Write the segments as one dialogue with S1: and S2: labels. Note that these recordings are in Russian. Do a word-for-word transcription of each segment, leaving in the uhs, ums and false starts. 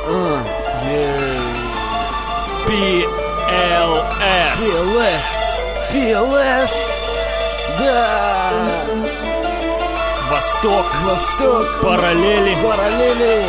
S1: пи эл эс.
S2: пи эл эс. пи эл эс. Да.
S1: Восток.
S2: Восток.
S1: Параллели.
S2: Параллели.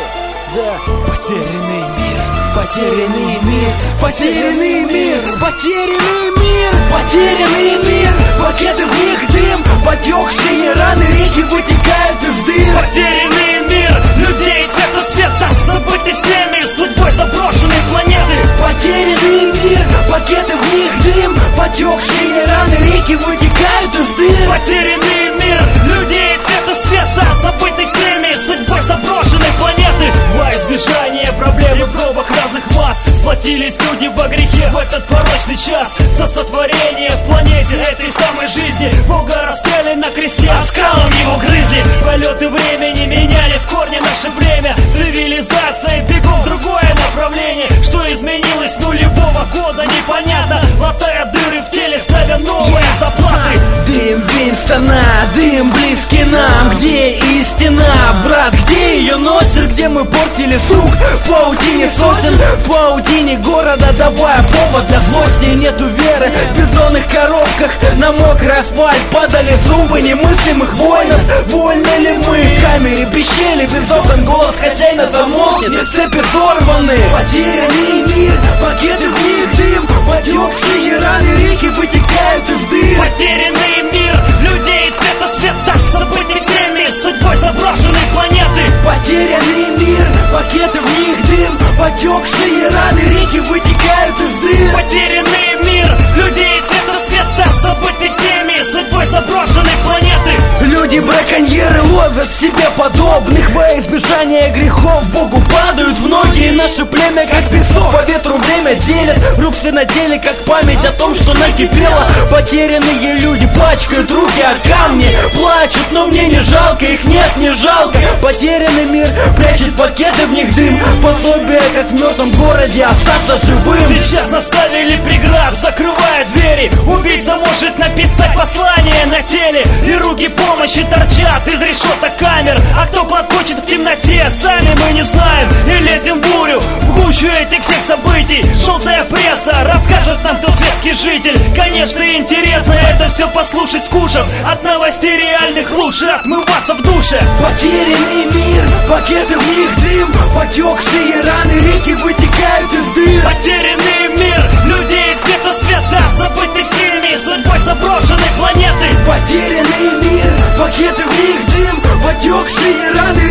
S2: Да.
S1: Потерянный мир.
S2: Потерянный мир. Потерянный мир. Потерянный мир. Потерянный мир. Пакеты, в них дым. Потекшие раны, реки вытекают из дыр.
S1: Потерянный мир. Людей цвета света, забыты всеми судьбой заброшенной планеты.
S2: Потерянный мир. Пакеты, в них дым. Потекшие раны, реки вытекают из дыр.
S1: Потерянный мир. Людей цвета света, забыты всеми судьбой заброшенной планеты. Во избежание проблем и пробок разных масс сплотились люди во грехе в этот порочный час. Со сотворения в планете этой самой жизни Бога распяли на кресте, а скалам его грызли. Полеты времени меняли в корне наше время. Цивилизация бегом в другое направление. Что изменилось с нулевого года, непонятно. Латая дыры в теле, ставя новые заплаты.
S2: Дым Винстона, дым близкий нам. Где истина, брат, где ее носит? Где мы портили сук в паутине сосен, в паутине города, давая повод для злости. Нету веры в бездонных коробках. На мокрый асфальт падали зубы немыслимых воинов. Вольны ли мы в камере пещере без окон? Голос хозяина замолкнет, цепи сорваны. Потерянный мир, пакеты, в них дым. Потекшие раны, реки вытекают из дыр.
S1: Потерянный мир людей цвета света, забыты всеми судьбой заброшенной планеты.
S2: Потерянный мир, пакеты, в них дым. Потекшие раны, реки вытекают из дыр.
S1: Потерянный мир людей цвета света, забыты всеми судьбой заброшенной планеты.
S2: Люди-браконьеры ловят себе подобных. Во избежание грехов Богу падают в ноги. И наше племя как песок по ветру время делят. Рубцы на теле как память о том, что накипело. Потерянные люди пачкают руки о камни. Плачут, но мне не жалко, их нет, не жалко. Потерянный мир прячет пакеты, в них дым. Пособие, как в мертвом городе остаться живым.
S1: Сейчас наставили преград, закрывая двери. Убийца может написать послание на теле, и руки помощи торчат из решеток камер. А кто клокочет в темноте, сами мы не знаем. И лезем в бурю, в гущу этих всех событий. Желтая пресса расскажет нам, кто светский житель. Конечно, интересно это все послушать, скушав от новостей реальных лучше отмываться в душе.
S2: Потерянный мир, пакеты, в них дым. Потекшие раны, реки вытекают из дыр.
S1: Потерянный мир людей цвета света, забыты всеми судьбой заброшенной планеты.
S2: Потерянный мир, пакеты, в них дым. Потекшие раны,